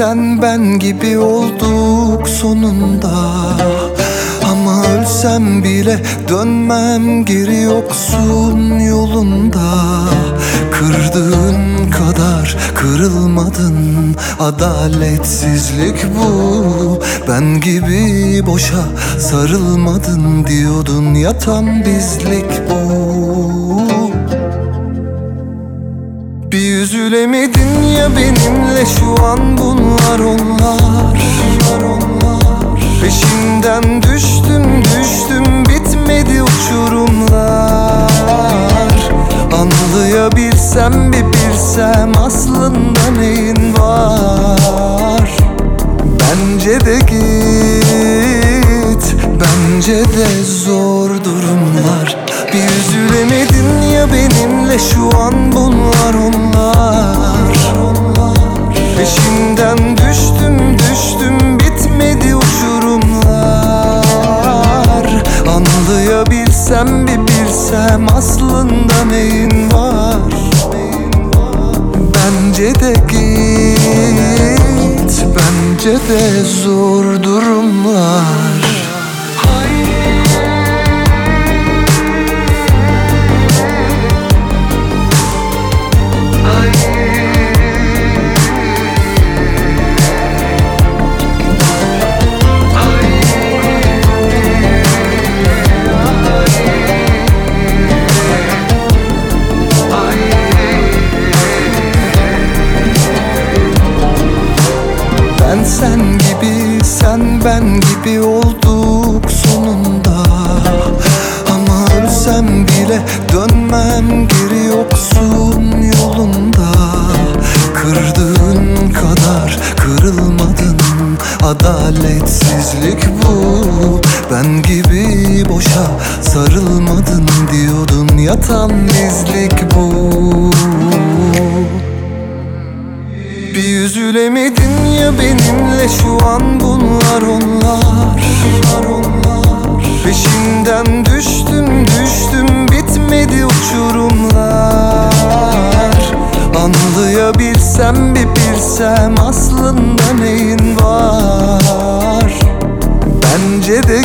sen ben gibi olduk sonunda. Ama ölsem bile dönmem geri, yoksun yolunda. Kırdığın kadar kırılmadın, adaletsizlik bu. Ben gibi boşa sarılmadın diyordun ya, tam bizlik bu. Bir üzülemedin ya benimle, şu an bunlar onlar. Peşinden düştüm bitmedi uçurumlar. Anlayabilsem bir bilsem aslında neyin var. Bence de git, bence de zor durumlar. Bir üzülemedin ya benimle, şu an bunlar onlar. Peşinden düştüm bitmedi uçurumlar. Anlayabilsem bir bilsem aslında neyin var. Bence de git, bence de zor durumlar. Ben sen gibi, sen ben gibi olduk sonunda. Ama ölsem bile dönmem geri, yoksun yolunda. Kırdığın kadar kırılmadın, adaletsizlik bu. Ben gibi boşa sarılmadın diyordun ya, tam bizlik bu. Bir üzülemedin ya benimle, şu an bunlar onlar. Peşinden düştüm bitmedi uçurumlar. Anlayabilsem bir bilsem aslında neyin var. Bence de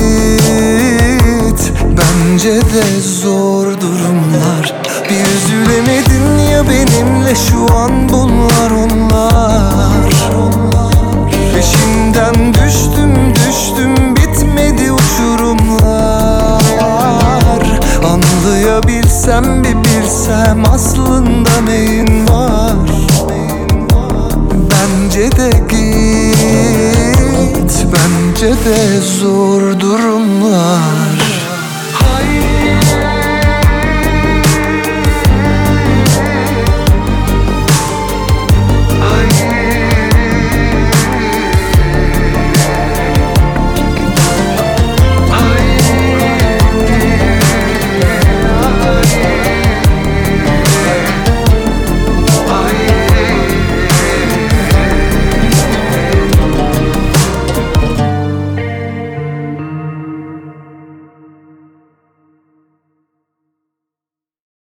git, bence de zor durumlar. Bir üzülemedin ya benimle, şu an bunlar onlar. Peşinden düştüm bitmedi uçurumlar. Anlayabilsem bir bilsem aslında neyin var. Bence de git, bence de zor durumlar.